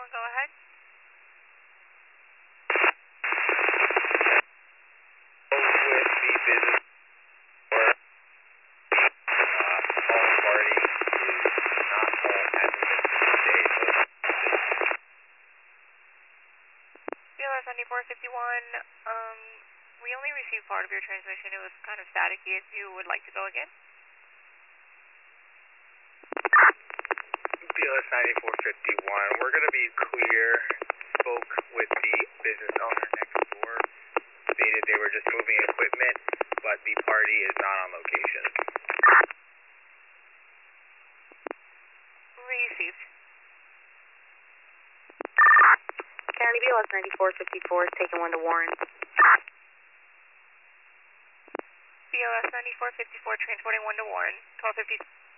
go ahead. With the business or home party is not home at the today, BLS 9451, we only received part of your transmission. It was kind of staticky. If you would like to go again. BLS 9451, we're going to be clear. Spoke with the business owner next door. Stated they were just moving equipment, but the party is not on location. Received. County BLS 9454 is taking 1 to Warren. BLS 9454 transporting 1 to Warren. 1250.